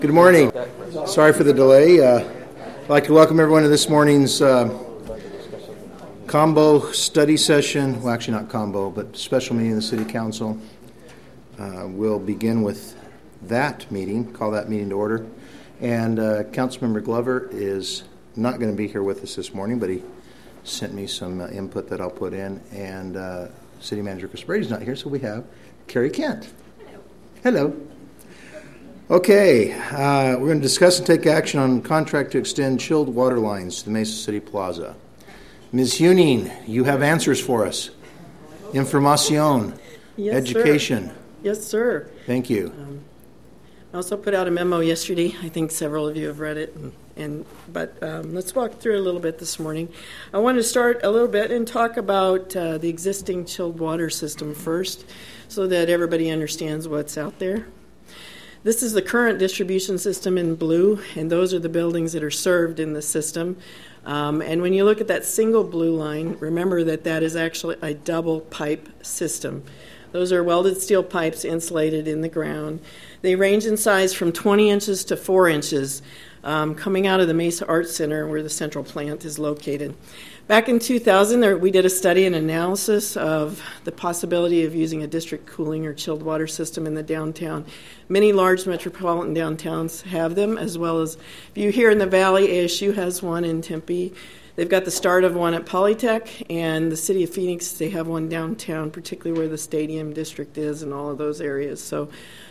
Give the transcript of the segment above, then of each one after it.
Good morning. Sorry for the delay. I'd like to welcome everyone to this morning's combo study session. Well, actually not combo, but special meeting of the City Council. We'll begin with that meeting, call that meeting to order. And Councilmember Glover is not going to be here with us this morning, but he sent me some input that I'll put in. And City Manager Chris Brady's not here, so we have Carrie Kent. Hello. Okay, we're going to discuss and take action on contract to extend chilled water lines to the Mesa City Plaza. Ms. Huning, you have answers for us. Información, yes, education. Sir. Yes, sir. Thank you. I also put out a memo yesterday. I think several of you have read it. But let's walk through a little bit this morning. I want to start a little bit and talk about the existing chilled water system first so that everybody understands what's out there. This is the current distribution system in blue, and those are the buildings that are served in the system. And when you look at that single blue line, remember that that is actually a double pipe system. Those are welded steel pipes insulated in the ground. They range in size from 20 inches to 4 inches, coming out of the Mesa Arts Center where the central plant is located. Back in 2000, we did a study and analysis of the possibility of using a district cooling or chilled water system in the downtown. Many large metropolitan downtowns have them, as well as if you here in the Valley, ASU has one in Tempe. They've got the start of one at Polytech, and the city of Phoenix, they have one downtown, particularly where the stadium district is and all of those areas. So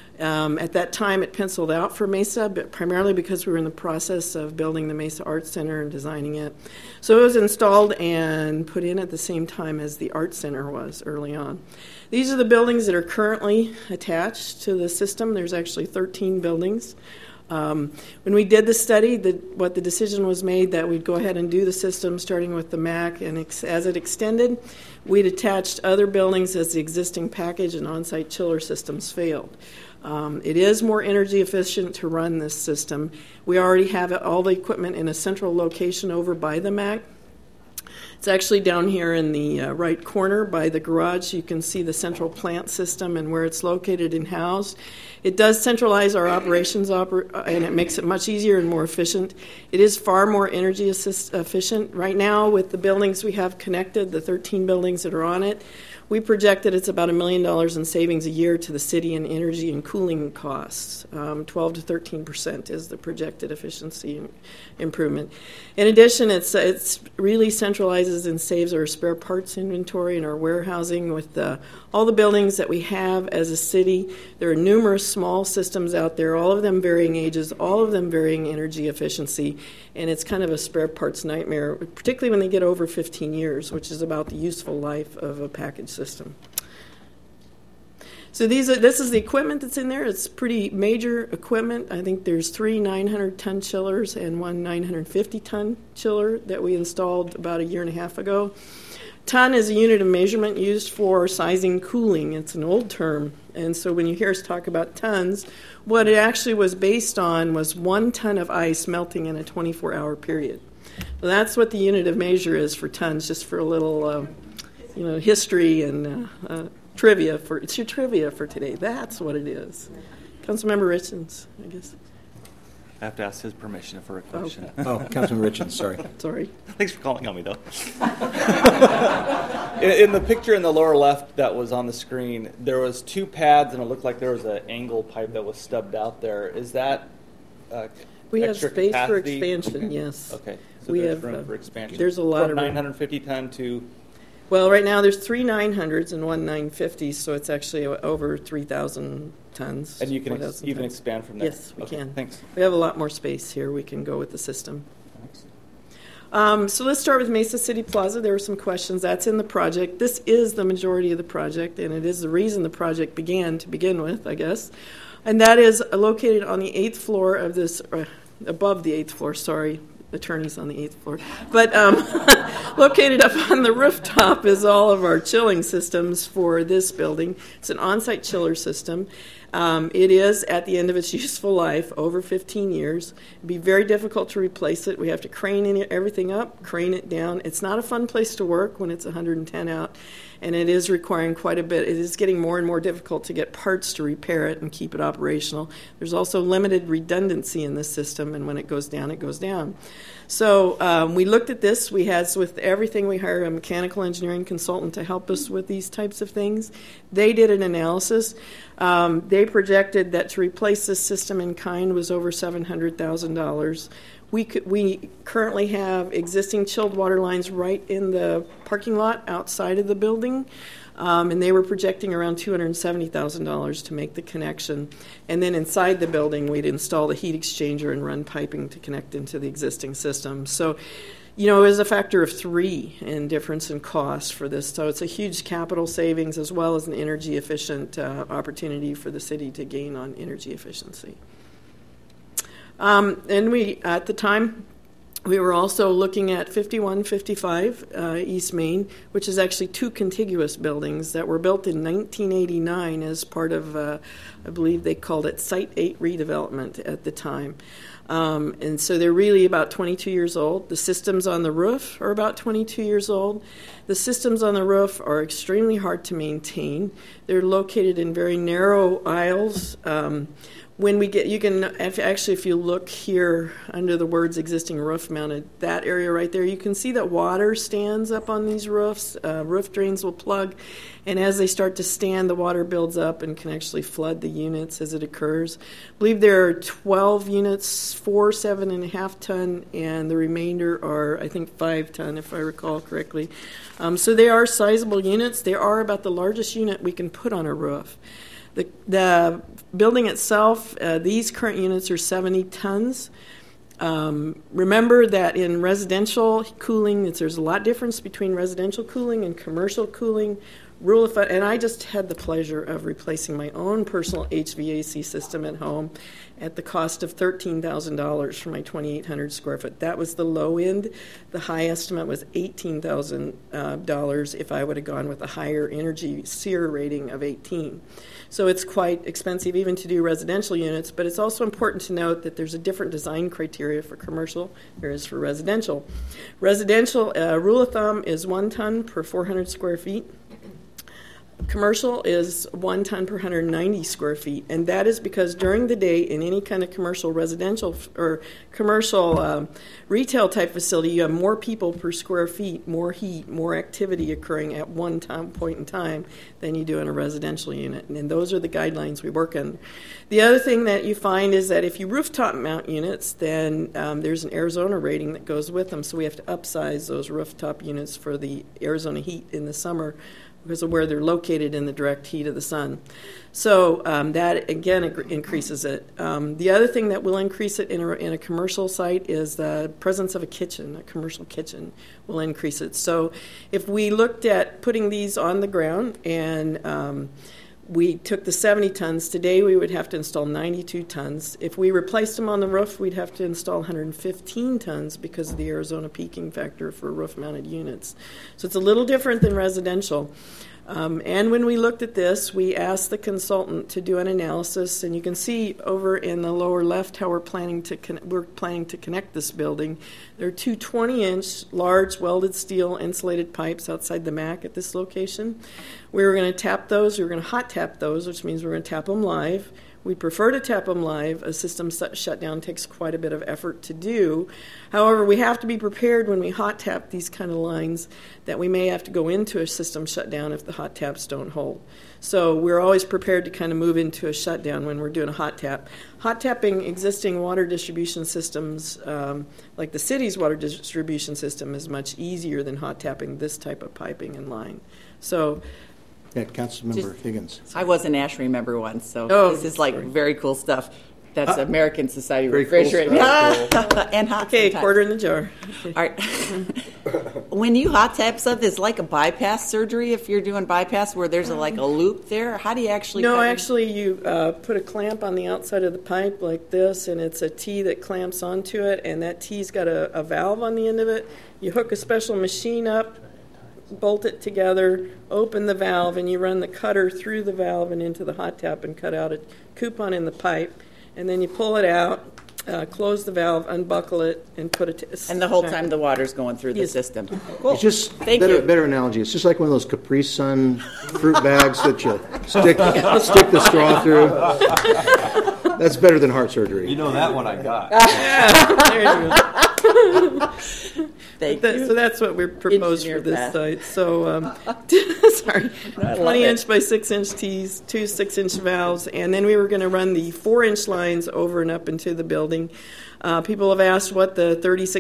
at that time, it penciled out for Mesa, but primarily because we were in the process of building the Mesa Arts Center and designing it. So it was installed and put in at the same time as the Arts Center was early on. These are the buildings that are currently attached to the system. There's actually 13 buildings. When we did the study, what the decision was made that we'd go ahead and do the system starting with the MAC, and as it extended, we'd attached other buildings as the existing package and on-site chiller systems failed. It is more energy efficient to run this system. We already have all the equipment in a central location over by the MAC. It's actually down here in the right corner by the garage. You can see the central plant system and where it's located and housed. It does centralize our operations, and it makes it much easier and more efficient. It is far more energy efficient. Right now, with the buildings we have connected, the 13 buildings that are on it, we project that it's about $1 million in savings a year to the city in energy and cooling costs. 12 to 13% is the projected efficiency improvement. In addition, it's really centralizes and saves our spare parts inventory and our warehousing with all the buildings that we have as a city. There are numerous small systems out there, all of them varying ages, all of them varying energy efficiency, and it's kind of a spare parts nightmare, particularly when they get over 15 years, which is about the useful life of a package system. So this is the equipment that's in there. It's pretty major equipment. I think there's 3 900-ton chillers and 1 950-ton chiller that we installed about a year and a half ago. Ton is a unit of measurement used for sizing cooling. It's an old term. And so when you hear us talk about tons, what it actually was based on was 1 ton of ice melting in a 24-hour period. So that's what the unit of measure is for tons, just for a little history and trivia. It's your trivia for today. That's what it is. Councilmember Richens, I guess. I have to ask his permission for a question. Okay. Oh, Councilman Richens, sorry. Sorry. Thanks for calling on me, though. in the picture in the lower left that was on the screen, there was 2 pads, and it looked like there was an angle pipe that was stubbed out there. Is that we have extra space capacity? for expansion, yes. Okay, so we there's have room for expansion. There's a lot from of 950-ton to... Well, right now there's 3 900s and 1 950, so it's actually over 3,000 tons. And you can even tons. expand from there? Yes, we can. Thanks. We have a lot more space here. We can go with the system. So let's start with Mesa City Plaza. There were some questions. That's in the project. This is the majority of the project, and it is the reason the project began to begin with, I guess. And that is located on the 8th floor of this, above the 8th floor, sorry. Attorneys on the 8th floor. But located up on the rooftop is all of our chilling systems for this building. It's an on-site chiller system. It is at the end of its useful life, over 15 years. It'd be very difficult to replace it. We have to crane everything up, crane it down. It's not a fun place to work when it's 110 out, and it is requiring quite a bit. It is getting more and more difficult to get parts to repair it and keep it operational. There's also limited redundancy in this system, and when it goes down, it goes down. So we looked at this. With everything, we hired a mechanical engineering consultant to help us with these types of things. They did an analysis. They projected that to replace this system in kind was over $700,000. We currently have existing chilled water lines right in the parking lot outside of the building. And they were projecting around $270,000 to make the connection. And then inside the building, we'd install the heat exchanger and run piping to connect into the existing system. So, it was a factor of 3 in difference in cost for this. So it's a huge capital savings as well as an energy efficient opportunity for the city to gain on energy efficiency. And at the time, we were also looking at 5155 East Main, which is actually 2 contiguous buildings that were built in 1989 as part of, I believe they called it Site 8 redevelopment at the time. And so they're really about 22 years old. The systems on the roof are about 22 years old. The systems on the roof are extremely hard to maintain. They're located in very narrow aisles. If you look here under the words existing roof mounted, that area right there, you can see that water stands up on these roofs. Roof drains will plug, and as they start to stand, the water builds up and can actually flood the units as it occurs. I believe there are 12 units, 4 7.5 ton, and the remainder are, I think, 5 ton, if I recall correctly. So they are sizable units. They are about the largest unit we can put on a roof. The building itself, these current units are 70 tons. Remember that in residential cooling, there's a lot difference between residential cooling and commercial cooling. And I just had the pleasure of replacing my own personal HVAC system at home at the cost of $13,000 for my 2,800 square foot. That was the low end. The high estimate was $18,000 if I would have gone with a higher energy SEER rating of 18. So it's quite expensive even to do residential units, but it's also important to note that there's a different design criteria for commercial there is for residential. Residential, rule of thumb, is 1 ton per 400 square feet. Commercial is 1 ton per 190 square feet, and that is because during the day in any kind of commercial residential or commercial retail type facility, you have more people per square feet, more heat, more activity occurring at one point in time than you do in a residential unit, and those are the guidelines we work in. The other thing that you find is that if you rooftop mount units, then there's an Arizona rating that goes with them, so we have to upsize those rooftop units for the Arizona heat in the summer because of where they're located in the direct heat of the sun. So that, again, increases it. The other thing that will increase it in a commercial site is the presence of a kitchen. A commercial kitchen will increase it. So if we looked at putting these on the ground and we took the 70 tons. Today we would have to install 92 tons. If we replaced them on the roof, we'd have to install 115 tons because of the Arizona peaking factor for roof-mounted units. So it's a little different than residential. And when we looked at this, we asked the consultant to do an analysis, and you can see over in the lower left how we're planning to connect this building. There are 2 20-inch large welded steel insulated pipes outside the MAC at this location. We were going to tap those. We were going to hot tap those, which means we're going to tap them live. We prefer to tap them live. A system shutdown takes quite a bit of effort to do. However, we have to be prepared when we hot tap these kind of lines that we may have to go into a system shutdown if the hot taps don't hold. So we're always prepared to kind of move into a shutdown when we're doing a hot tap. Hot tapping existing water distribution systems, like the city's water distribution system, is much easier than hot tapping this type of piping and line. So. Yeah, Councilmember Higgins. I was an ASHRAE member once, so this is very cool stuff. That's American Society of Refrigerating. Cool And hot. Okay, sometimes. quarter in the jar. All right. When you hot tap stuff, it's like a bypass surgery if you're doing bypass where there's a loop there. How do you actually? No, actually you put a clamp on the outside of the pipe like this, and it's a T that clamps onto it, and that T's got a valve on the end of it. You hook a special machine up. bolt it together, open the valve, and you run the cutter through the valve and into the hot tap and cut out a coupon in the pipe. And then you pull it out, close the valve, unbuckle it, and put it. And the whole time the water's going through the system. Cool. It's just Thank you. better analogy. It's just like one of those Capri Sun fruit bags that you stick the straw through. That's better than heart surgery. You know that one I got. There you go. Thank you. So that's what we're proposed Engineer for this Beth. site. So, sorry, I love 20-inch it. by 6-inch tees, 2 6-inch valves, and then we were going to run the 4-inch lines over and up into the building. People have asked what the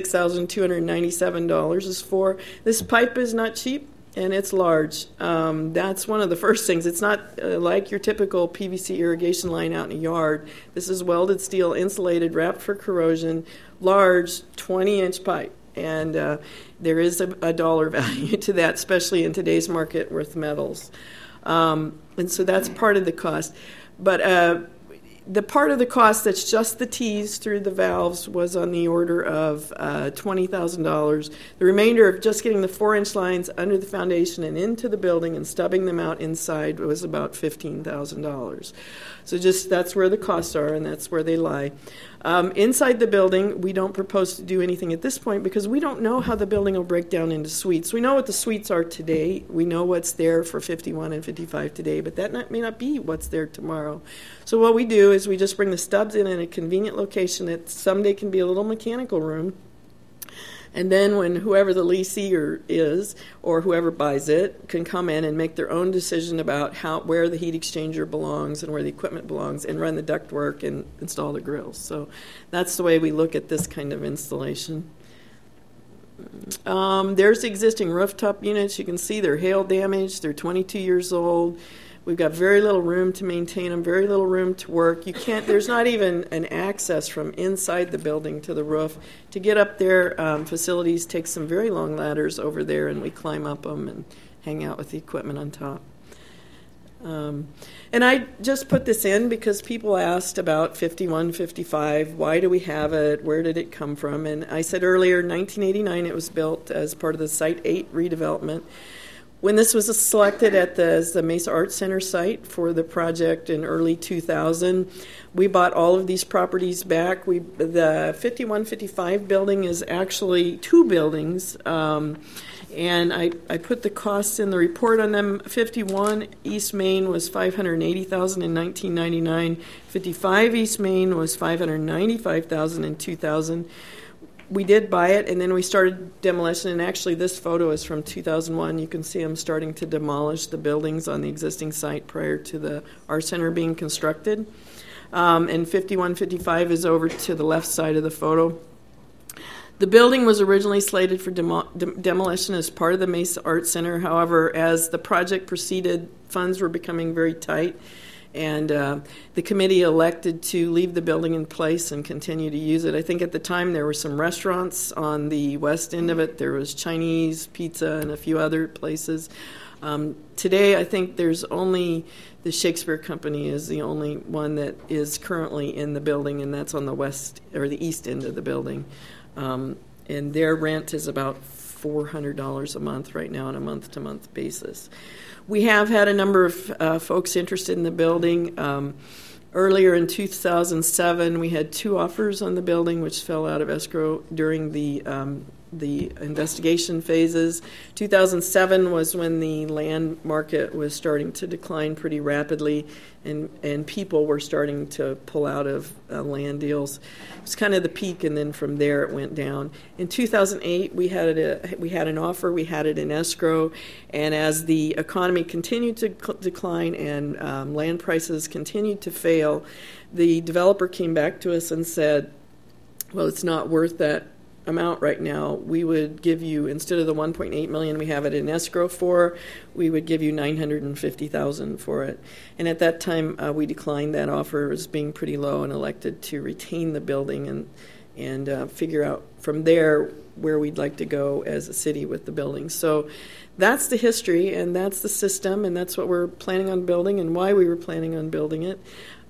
$36,297 is for. This pipe is not cheap, and it's large. That's one of the first things. It's not like your typical PVC irrigation line out in a yard. This is welded steel, insulated, wrapped for corrosion, large 20-inch pipe. And there is a dollar value to that, especially in today's market with metals. And so that's part of the cost. But the part of the cost that's just the tees through the valves was on the order of $20,000. The remainder of just getting the 4-inch lines under the foundation and into the building and stubbing them out inside was about $15,000. So just that's where the costs are, and that's where they lie. Inside the building, we don't propose to do anything at this point because we don't know how the building will break down into suites. We know what the suites are today. We know what's there for 51 and 55 today, but that may not be what's there tomorrow. So what we do is we just bring the stubs in a convenient location that someday can be a little mechanical room. And then when whoever the lessee is or whoever buys it can come in and make their own decision about where the heat exchanger belongs and where the equipment belongs and run the ductwork and install the grills. So that's the way we look at this kind of installation. There's the existing rooftop units. You can see they're hail damaged. They're 22 years old. We've got very little room to maintain them, very little room to work. There's not even an access from inside the building to the roof. To get up there, facilities take some very long ladders over there, and we climb up them and hang out with the equipment on top. And I just put this in because people asked about 5155. Why do we have it? Where did it come from? And I said earlier, 1989, it was built as part of the Site 8 redevelopment. When this was selected as the Mesa Arts Center site for the project in early 2000, we bought all of these properties back. The 5155 building is actually 2 buildings, and I put the costs in the report on them. 51 East Main was $580,000 in 1999. 55 East Main was $595,000 in 2000. We did buy it, and then we started demolition, and actually this photo is from 2001. You can see them starting to demolish the buildings on the existing site prior to the Art Center being constructed. And 5155 is over to the left side of the photo. The building was originally slated for demolition as part of the Mesa Art Center. However, as the project proceeded, funds were becoming very tight, and the committee elected to leave the building in place and continue to use it. I think at the time there were some restaurants on the west end of it. There was Chinese, pizza, and a few other places. Today, I think there's only the Shakespeare Company is the only one that is currently in the building, and that's on the west or the east end of the building. And their rent is about $400 a month right now on a month-to-month basis. We have had a number of folks interested in the building. Earlier in 2007, we had 2 offers on the building, which fell out of escrow during the investigation phases. 2007 was when the land market was starting to decline pretty rapidly, and people were starting to pull out of land deals. It was kind of the peak, and then from there it went down. In 2008, we had an offer. We had it in escrow, and as the economy continued to decline and land prices continued to fail, the developer came back to us and said, well, it's not worth that amount right now. We would give you, instead of the $1.8 million we have it in escrow for, we would give you $950,000 for it. And at that time, we declined that offer as being pretty low and elected to retain the building and figure out from there where we'd like to go as a city with the building. So that's the history, and that's the system, and that's what we're planning on building and why we were planning on building it.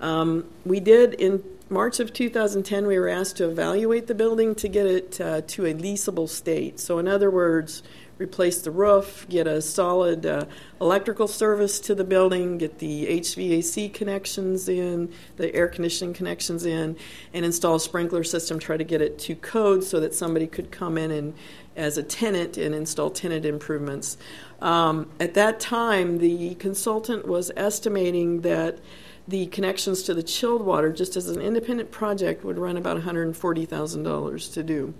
We did, in March of 2010, we were asked to evaluate the building to get it to a leasable state. So in other words, replace the roof, get a solid electrical service to the building, get the HVAC connections in, the air conditioning connections in, and install a sprinkler system, try to get it to code so that somebody could come in and as a tenant and install tenant improvements. At that time, the consultant was estimating that the connections to the chilled water, just as an independent project, would run about $140,000 to do.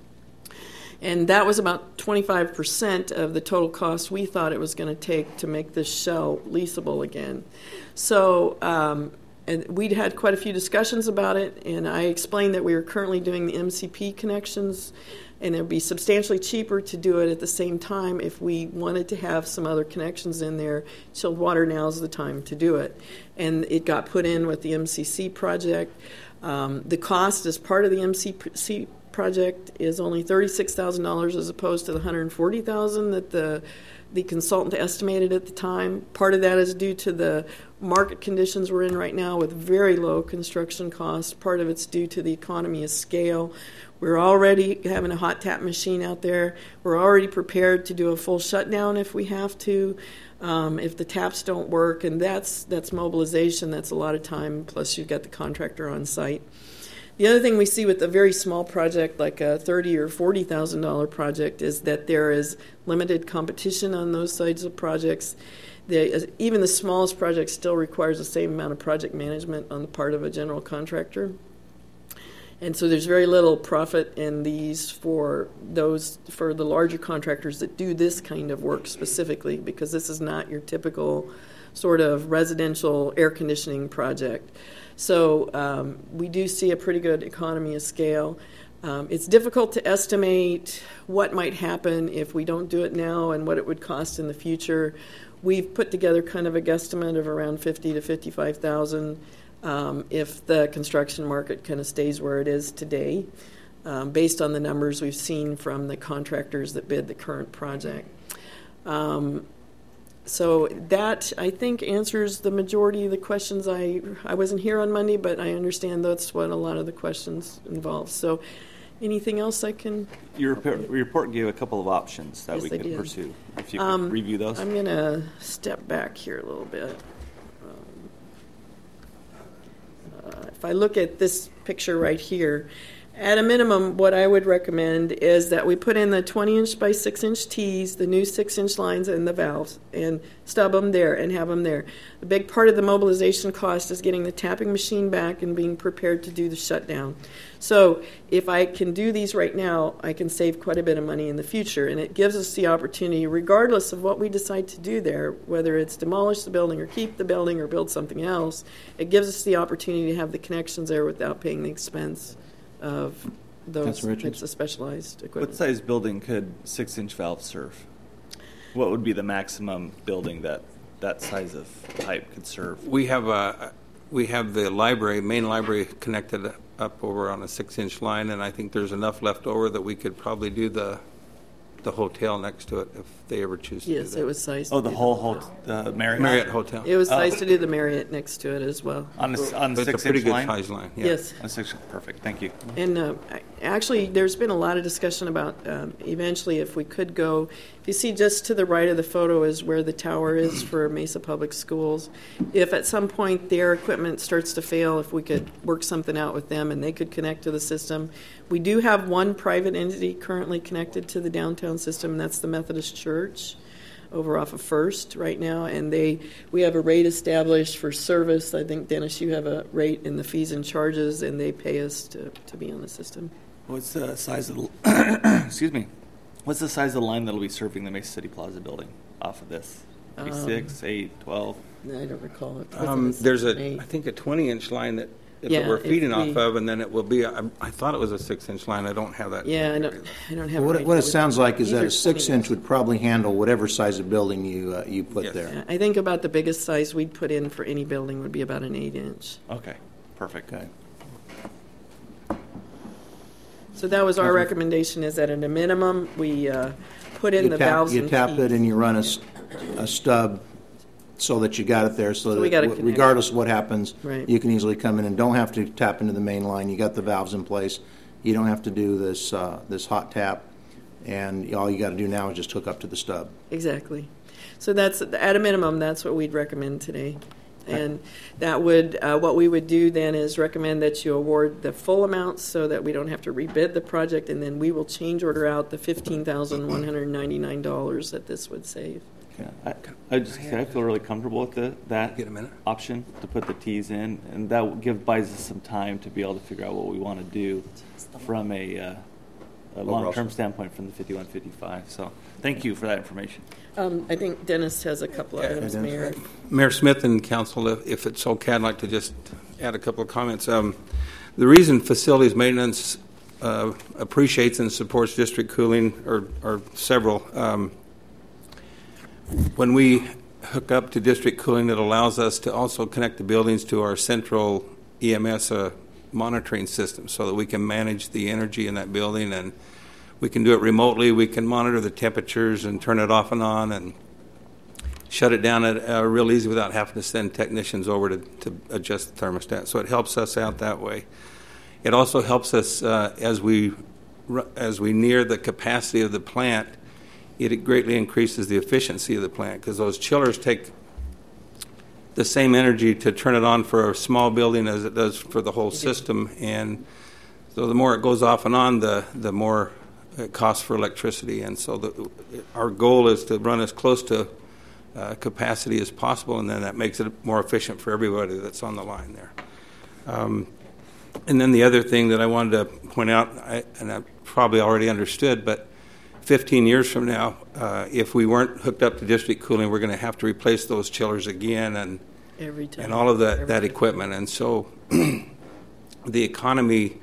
And that was about 25% of the total cost we thought it was going to take to make this shell leasable again. So and we'd had quite a few discussions about it, and I explained that we were currently doing the MCP connections, and it would be substantially cheaper to do it at the same time if we wanted to have some other connections in there. Chilled water, now's the time to do it. And it got put in with the MCC project. The cost as part of the MCC project is only $36,000 as opposed to the $140,000 that the consultant estimated at the time. Part of that is due to the market conditions we're in right now with very low construction costs. Part of it's due to the economy of scale. We're already having a hot tap machine out there. We're already prepared to do a full shutdown if we have to, if the taps don't work, and that's mobilization. That's a lot of time, plus you've got the contractor on site. The other thing we see with a very small project, like a $30,000 or $40,000 project, is that there is limited competition on those sides of projects. Even the smallest project still requires the same amount of project management on the part of a general contractor. And so there's very little profit in these for the larger contractors that do this kind of work specifically, because this is not your typical sort of residential air conditioning project. So we do see a pretty good economy of scale. It's difficult to estimate what might happen if we don't do it now and what it would cost in the future. We've put together kind of a guesstimate of around $50,000 to $55,000 if the construction market kind of stays where it is today, based on the numbers we've seen from the contractors that bid the current project. So that, I think, answers the majority of the questions. I wasn't here on Monday, but I understand that's what a lot of the questions involve. So anything else I can... Your report gave a couple of options that we could pursue. If you could review those. I'm going to step back here a little bit. If I look at this picture right here, at a minimum, what I would recommend is that we put in the 20-inch by 6-inch T's, the new 6-inch lines, and the valves, and stub them there and have them there. A big part of the mobilization cost is getting the tapping machine back and being prepared to do the shutdown. So if I can do these right now, I can save quite a bit of money in the future, and it gives us the opportunity, regardless of what we decide to do there, whether it's demolish the building or keep the building or build something else, it gives us the opportunity to have the connections there without paying the expense of those types of specialized equipment. What size building could 6-inch valves serve? What would be the maximum building that size of pipe could serve? We have the library, main library, connected up over on a 6-inch line, and I think there's enough left over that we could probably do the hotel next to it if they ever choose to do that. Yes, it was sized. Oh, the whole Marriott Hotel. It was sized to do the Marriott next to it as well. On the 6-inch It's a pretty good line? size line. Yeah. Yes. On 6, perfect. Thank you. And actually, there's been a lot of discussion about eventually if we could go. If you see just to the right of the photo is where the tower is for Mesa Public Schools. If at some point their equipment starts to fail, if we could work something out with them and they could connect to the system. We do have one private entity currently connected to the downtown system, and that's the Methodist Church over off of First right now, and we have a rate established for service. I think, Dennis, you have a rate in the fees and charges, and they pay us to be on the system. What's the size of the excuse me? What's the size of the line that'll be serving the Mesa City Plaza building off of this? Maybe 6, 8, 12? I don't recall it. There's I think a 20-inch line that we're feeding off of, and then it will be. I thought it was a 6-inch line. I don't have that. Yeah, I don't have. What it sounds like is that a 6-inch would probably handle whatever size of building you put there. Yeah, I think about the biggest size we'd put in for any building would be about an 8-inch. Okay, perfect. Okay. So that was our recommendation: is that at a minimum we put in the valves. You tap it and you run a stub so that you got it there, so that regardless of what happens, right, you can easily come in and don't have to tap into the main line. You got the valves in place. You don't have to do this hot tap, and all you got to do now is just hook up to the stub. Exactly. So that's, at a minimum, that's what we'd recommend today. And that would, what we would do then is recommend that you award the full amount so that we don't have to rebid the project, and then we will change order out the $15,199 that this would save. Yeah, I feel really comfortable with that Get a minute. option to put the T's in, and that buys us some time to be able to figure out what we want to do from a long-term standpoint from the 5155. So thank you for that information. I think Dennis has a couple of items, Mayor. Mayor Smith and Council, if it's okay, I'd like to just add a couple of comments. The reason facilities maintenance appreciates and supports district cooling are several. When we hook up to district cooling, it allows us to also connect the buildings to our central EMS monitoring system so that we can manage the energy in that building, and we can do it remotely. We can monitor the temperatures and turn it off and on and shut it down real easy without having to send technicians over to adjust the thermostat. So it helps us out that way. It also helps us as we near the capacity of the plant. It greatly increases the efficiency of the plant because those chillers take the same energy to turn it on for a small building as it does for the whole system. And so the more it goes off and on, the more it costs for electricity. And so our goal is to run as close to capacity as possible, and then that makes it more efficient for everybody that's on the line there. And then the other thing that I wanted to point out, and I probably already understood, but 15 years from now, if we weren't hooked up to district cooling, we're going to have to replace those chillers again and Every time. and all of that equipment. And so the economy,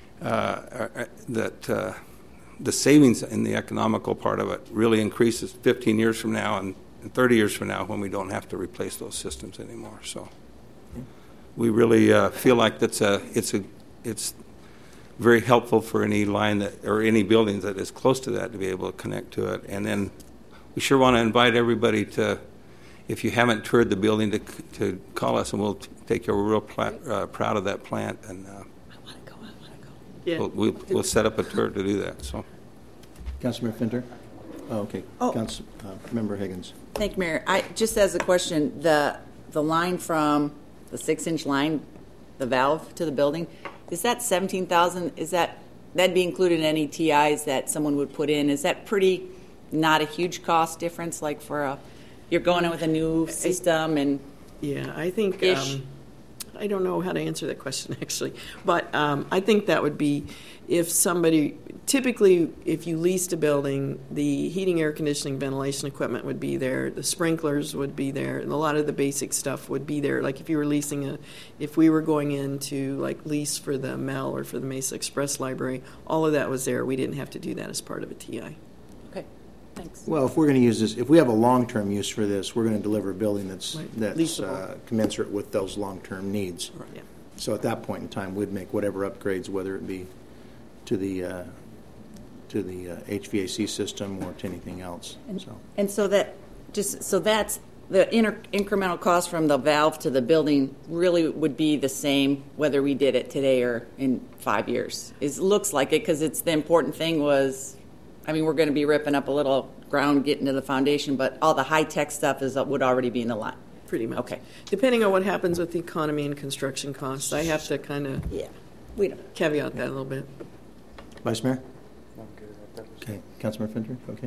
the savings in the economical part of it really increases 15 years from now and 30 years from now when we don't have to replace those systems anymore. So we really feel like it's very helpful for any line or any building that is close to that to be able to connect to it. And then we sure want to invite everybody to, if you haven't toured the building, to call us, and we'll take you. We're real proud of that plant, and I want to go. Yeah. we'll set up a tour to do that. So, Councilmember Finter? Oh, okay. Member Higgins. Thank you, Mayor. Just as a question, the line from the 6-inch line, the valve to the building, is that $17,000? Is that'd be included in any TIs that someone would put in? Is that pretty not a huge cost difference? Like you're going in with a new system and yeah, I think I don't know how to answer that question actually, but I think that would be if somebody. Typically, if you leased a building, the heating, air conditioning, ventilation equipment would be there, the sprinklers would be there, and a lot of the basic stuff would be there. Like if you were if we were going in to like lease for the Mel or for the Mesa Express Library, all of that was there. We didn't have to do that as part of a TI. okay, thanks. Well, if we're going to use this, if we have a long-term use for this, we're going to deliver a building that's Leasable. Commensurate with those long-term needs. Right. Yeah. So at that point in time, we'd make whatever upgrades, whether it be to the HVAC system or to anything else. And so that's the incremental cost from the valve to the building really would be the same whether we did it today or in 5 years. It looks like it because the important thing was, we're going to be ripping up a little ground, getting to the foundation, but all the high-tech stuff would already be in the line. Pretty much. Okay. Depending on what happens with the economy and construction costs, I have to kind of We don't. caveat that a little bit. Vice Mayor? Okay. Councilmember Finter? Okay.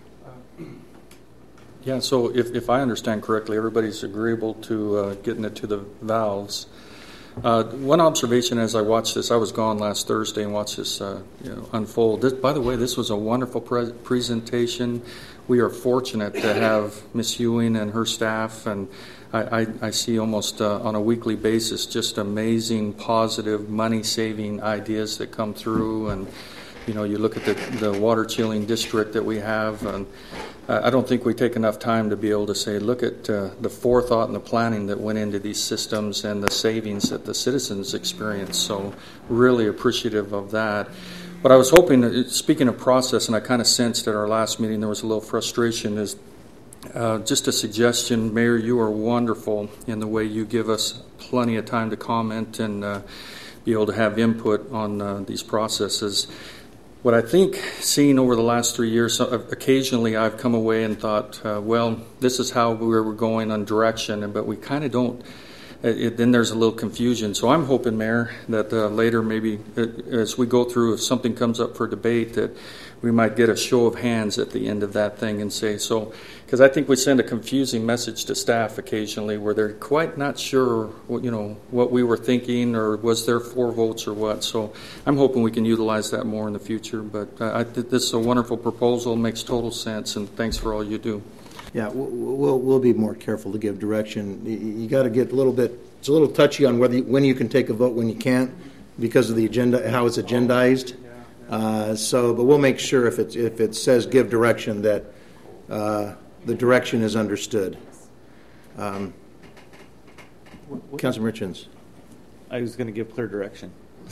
Yeah, so if I understand correctly, everybody's agreeable to getting it to the valves. One observation as I watched this, I was gone last Thursday and watched this unfold. By the way, this was a wonderful presentation. We are fortunate to have Ms. Ewing and her staff, and I see almost on a weekly basis just amazing, positive, money-saving ideas that come through. And you look at the water chilling district that we have, and I don't think we take enough time to be able to say, look at the forethought and the planning that went into these systems and the savings that the citizens experience. So really appreciative of that. But I was hoping, speaking of process, and I kind of sensed at our last meeting there was a little frustration, is just a suggestion. Mayor, you are wonderful in the way you give us plenty of time to comment and be able to have input on these processes. what I think, seeing over the last 3 years, occasionally I've come away and thought, well, this is how we were going on direction, but we kind of don't. Then there's a little confusion. So I'm hoping, Mayor, that later maybe as we go through, if something comes up for debate, that we might get a show of hands at the end of that thing and say, so, because I think we send a confusing message to staff occasionally where they're quite not sure, what we were thinking, or was there 4 votes or what. So I'm hoping we can utilize that more in the future. But I think this is a wonderful proposal, makes total sense, and thanks for all you do. Yeah, we'll be more careful to give direction. You got to get a little bit. It's a little touchy on when you can take a vote, when you can't, because of the agenda, how it's agendized. But we'll make sure if it says give direction that the direction is understood. Councilman Richins. I was going to give clear direction.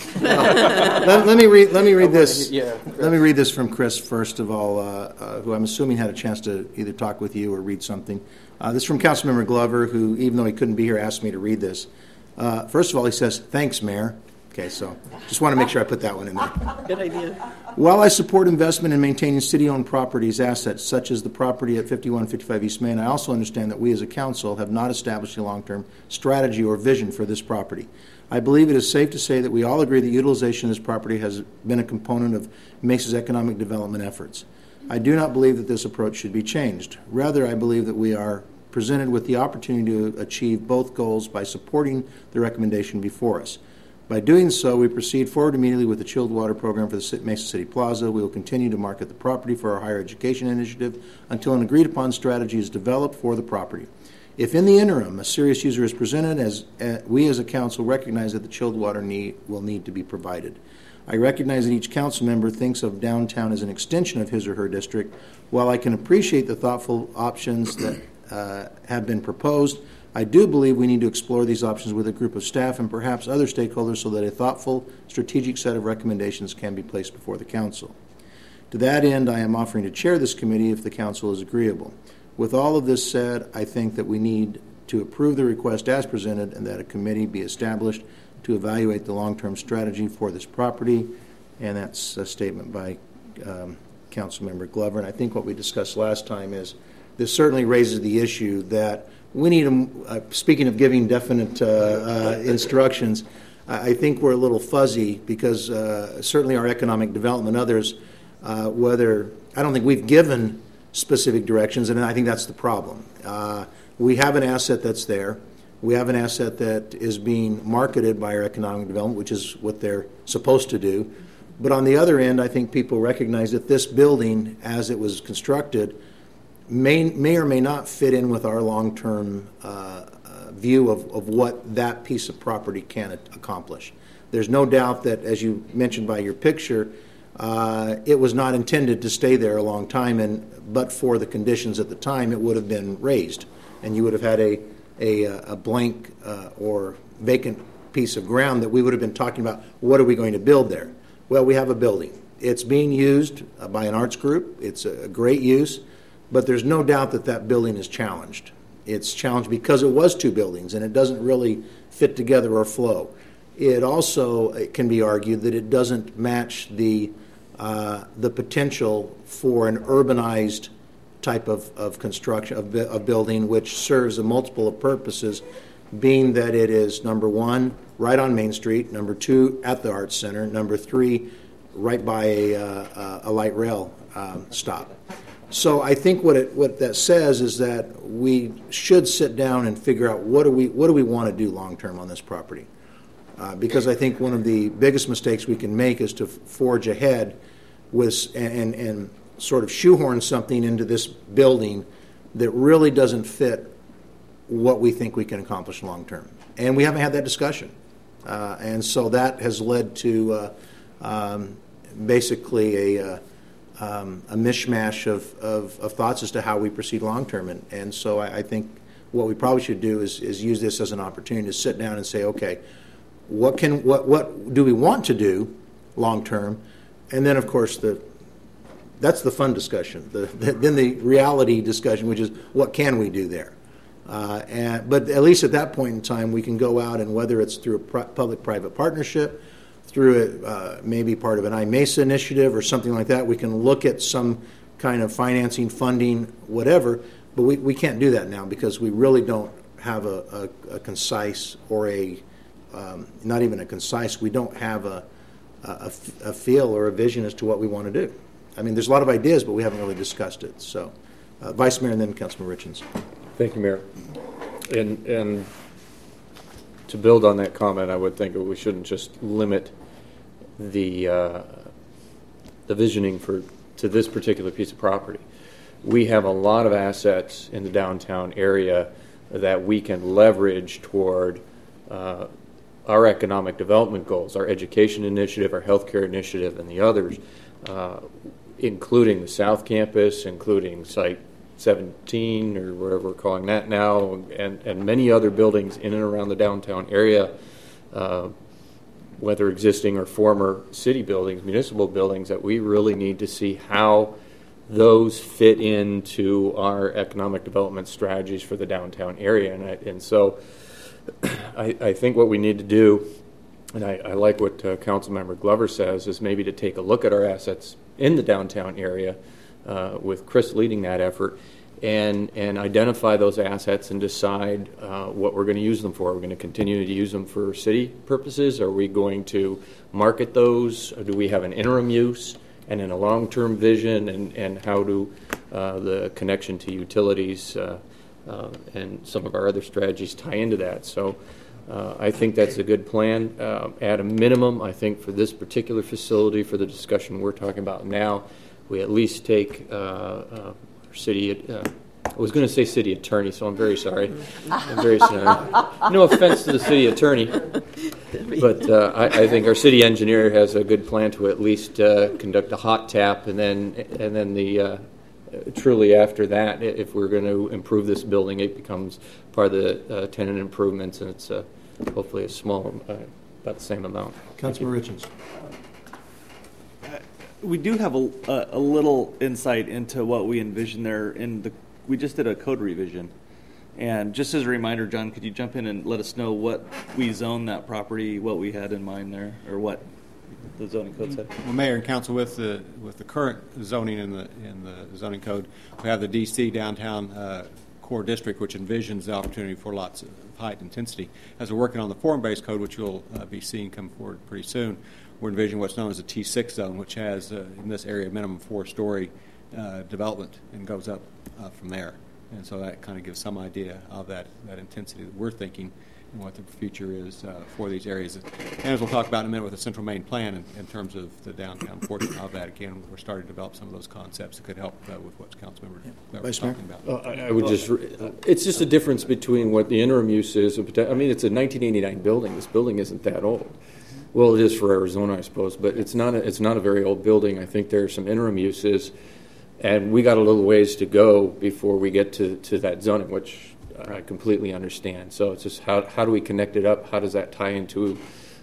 Let me read this. Let me read this from Chris first of all, who I'm assuming had a chance to either talk with you or read something. This is from Councilmember Glover, who, even though he couldn't be here, asked me to read this. First of all, he says, "Thanks, Mayor." Okay, so just want to make sure I put that one in there. Good idea. While I support investment in maintaining city-owned properties, assets such as the property at 5155 East Main, I also understand that we as a council have not established a long-term strategy or vision for this property. I believe it is safe to say that we all agree that utilization of this property has been a component of Mesa's economic development efforts. I do not believe that this approach should be changed. Rather, I believe that we are presented with the opportunity to achieve both goals by supporting the recommendation before us. By doing so, we proceed forward immediately with the chilled water program for the Mesa City Plaza. We will continue to market the property for our higher education initiative until an agreed-upon strategy is developed for the property. If in the interim a serious user is presented, we as a council recognize that the chilled water will need to be provided. I recognize that each council member thinks of downtown as an extension of his or her district. While I can appreciate the thoughtful options that have been proposed, I do believe we need to explore these options with a group of staff and perhaps other stakeholders so that a thoughtful, strategic set of recommendations can be placed before the council. To that end, I am offering to chair this committee if the council is agreeable. With all of this said, I think that we need to approve the request as presented and that a committee be established to evaluate the long-term strategy for this property. And that's a statement by Councilmember Glover. And I think what we discussed last time is this certainly raises the issue that we need, speaking of giving definite instructions, I think we're a little fuzzy because certainly our economic development, others, I don't think we've given specific directions, and I think that's the problem. We have an asset that's there. We have an asset that is being marketed by our economic development, which is what they're supposed to do. But on the other end, I think people recognize that this building, as it was constructed, may or may not fit in with our long-term view of what that piece of property can accomplish. There's no doubt that, as you mentioned by your picture, it was not intended to stay there a long time, but for the conditions at the time, it would have been raised, and you would have had a blank or vacant piece of ground that we would have been talking about, what are we going to build there? Well, we have a building. It's being used by an arts group. It's a great use. But there's no doubt that that building is challenged. It's challenged because it was 2 buildings, and it doesn't really fit together or flow. It can be argued that it doesn't match the potential for an urbanized type of construction, of building, which serves a multiple of purposes, being that it is, number 1, right on Main Street, number 2, at the Arts Center, number 3, right by a light rail stop. So I think what that says is that we should sit down and figure out what do we want to do long term on this property, because I think one of the biggest mistakes we can make is to forge ahead with and sort of shoehorn something into this building that really doesn't fit what we think we can accomplish long term, and we haven't had that discussion, and so that has led to basically a mishmash of thoughts as to how we proceed long term, and so I think what we probably should do is use this as an opportunity to sit down and say, okay, what do we want to do long term, and then of course that's the fun discussion. Then the reality discussion, which is what can we do there, but at least at that point in time we can go out and whether it's through a public-private partnership, through it, maybe part of an IMESA initiative or something like that, we can look at some kind of financing, funding, whatever, but we can't do that now because we really don't have a concise or not even a concise, we don't have a feel or a vision as to what we want to do. I mean, there's a lot of ideas, but we haven't really discussed it. So, Vice Mayor and then Councilman Richens. Thank you, Mayor. And to build on that comment, I would think that we shouldn't just limit the visioning to this particular piece of property. We have a lot of assets in the downtown area that we can leverage toward our economic development goals, our education initiative, our healthcare initiative, and the others, including the South Campus, including Site 17 or whatever we're calling that now, and many other buildings in and around the downtown area, whether existing or former city buildings, municipal buildings, that we really need to see how those fit into our economic development strategies for the downtown area. And so I think what we need to do, and I like what Councilmember Glover says, is maybe to take a look at our assets in the downtown area, with Chris leading that effort, and identify those assets and decide what we're going to use them for. Are we going to continue to use them for city purposes? Are we going to market those? Or do we have an interim use and then a long-term vision? And how do the connection to utilities and some of our other strategies tie into that? So I think that's a good plan. At a minimum, I think for this particular facility, for the discussion we're talking about now, we at least take our city, I was going to say city attorney, so I'm very sorry. I'm very sorry. No offense to the city attorney, but I think our city engineer has a good plan to at least conduct a hot tap, and then the truly after that, if we're going to improve this building, it becomes part of the tenant improvements, and it's hopefully a small, about the same amount. Councilman Richens. We do have a little insight into what we envision there. We just did a code revision. And just as a reminder, John, could you jump in and let us know what we zoned that property, what we had in mind there, or what the zoning code said? Well, Mayor and Council, with the current zoning in the zoning code, we have the DC downtown core district, which envisions the opportunity for lots of height intensity. As we're working on the form-based code, which you'll be seeing come forward pretty soon, we're envisioning what's known as a T6 zone, which has in this area minimum 4-story development and goes up from there. And so that kind of gives some idea of that intensity that we're thinking and what the future is for these areas. And as we'll talk about in a minute with the Central Main Plan in terms of the downtown portion of that, again, we're starting to develop some of those concepts that could help with what Councilmember was talking about. I would it's just a difference between what the interim use is. I mean, it's a 1989 building. This building isn't that old. Well, it is for Arizona, I suppose, but it's not a very old building. I think there are some interim uses, and we got a little ways to go before we get to that zoning, which I completely understand. So it's just how do we connect it up? How does that tie into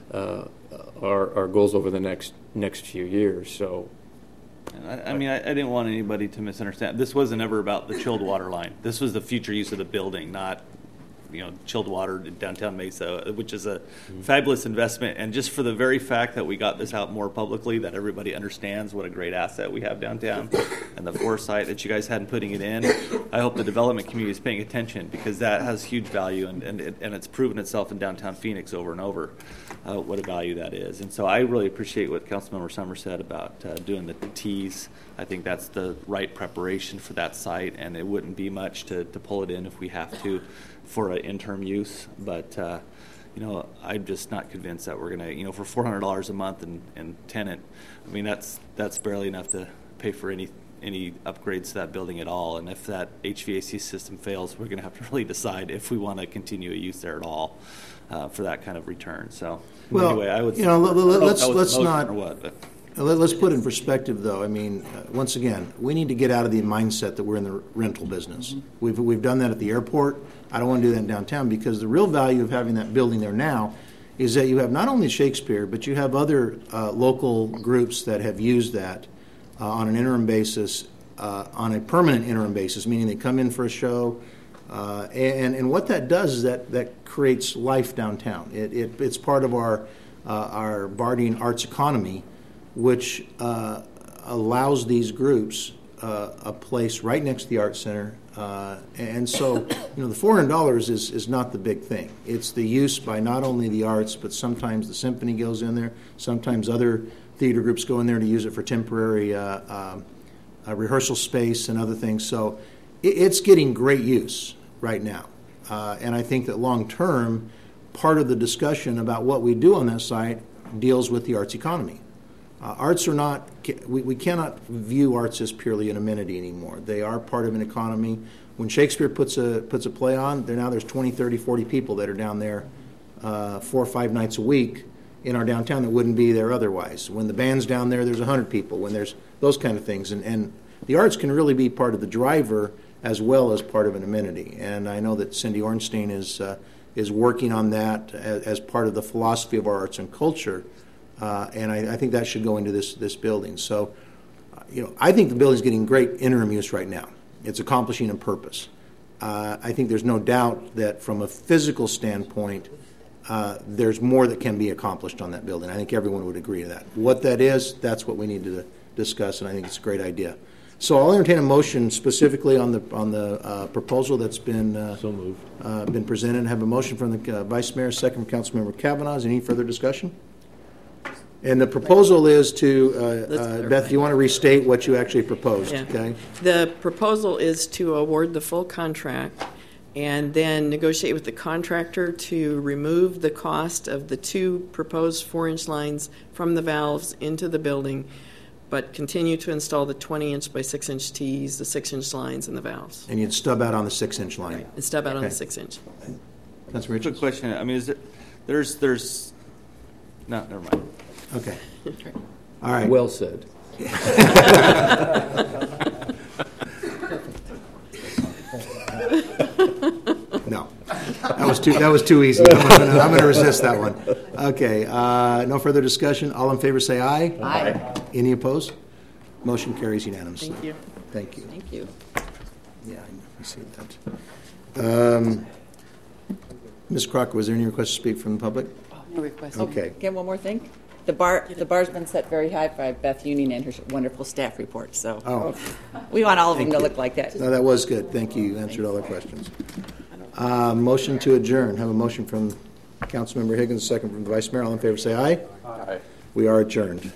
our goals over the next few years? So, I mean, I didn't want anybody to misunderstand. This wasn't ever about the chilled water line. This was the future use of the building, not chilled water in downtown Mesa, which is a fabulous investment. And just for the very fact that we got this out more publicly, that everybody understands what a great asset we have downtown and the foresight that you guys had in putting it in, I hope the development community is paying attention, because that has huge value, and it's proven itself in downtown Phoenix over and over what a value that is. And so I really appreciate what Councilmember Summers said about doing the T's. I think that's the right preparation for that site, and it wouldn't be much to pull it in if we have to for an interim use, but I'm just not convinced that we're going to, for $400 a month and tenant, I mean that's barely enough to pay for any upgrades to that building at all. And if that HVAC system fails, we're going to have to really decide if we want to continue a use there at all for that kind of return. So anyway, I would let's put it in perspective, though. I mean, once again, we need to get out of the mindset that we're in the rental business. We've done that at the airport. I don't want to do that in downtown, because the real value of having that building there now is that you have not only Shakespeare, but you have other local groups that have used that on an interim basis, on a permanent interim basis, meaning they come in for a show. And what that does is that creates life downtown. It's part of our our Bardeen Arts Economy, which allows these groups a place right next to the Art Center. And so, the $400 is not the big thing. It's the use by not only the arts, but sometimes the symphony goes in there. Sometimes other theater groups go in there to use it for temporary rehearsal space and other things. So it's getting great use right now. And I think that long term, part of the discussion about what we do on that site deals with the arts economy. Arts are not, we cannot view arts as purely an amenity anymore. They are part of an economy. When Shakespeare puts a play on, there's 20, 30, 40 people that are down there 4 or 5 nights a week in our downtown that wouldn't be there otherwise. When the band's down there, there's 100 people. When there's those kind of things. And the arts can really be part of the driver as well as part of an amenity. And I know that Cindy Ornstein is working on that as part of the philosophy of our arts and culture. And I think that should go into this building. So, I think the building's getting great interim use right now. It's accomplishing a purpose. I think there's no doubt that from a physical standpoint, there's more that can be accomplished on that building. I think everyone would agree to that. What that is, that's what we need to discuss, and I think it's a great idea. So I'll entertain a motion specifically on the proposal that's been been presented. I have a motion from the Vice Mayor, second from Councilmember Kavanaugh. Is any further discussion? And the proposal is to, Beth, you want to restate what you actually proposed, Yeah. okay? The proposal is to award the full contract and then negotiate with the contractor to remove the cost of the 2 proposed 4-inch lines from the valves into the building, but continue to install the 20-inch by 6-inch T's, the 6-inch lines, and the valves. And you'd stub out on the 6-inch line. And stub out on the Okay. 6-inch. That's Good Richard. question. question. I mean, is it, there's, no, never mind. Okay. All right. Well said. No, that was too easy. I'm going to resist that one. Okay, no further discussion. All in favor say aye. Aye. Any opposed? Motion carries unanimously. Thank you. Thank you. Thank you. Yeah, I see that. Ms. Crocker, was there any request to speak from the public? No request. Okay. Again, one more thing. The bar's been set very high by Beth Union and her wonderful staff report. So Oh, we want all of them Thank to you. look like that. no, that was good. Thank you. You answered all our questions. Motion to adjourn. Have a motion from Councilmember Higgins, second from the Vice Mayor. All in favor say aye. Aye. We are adjourned.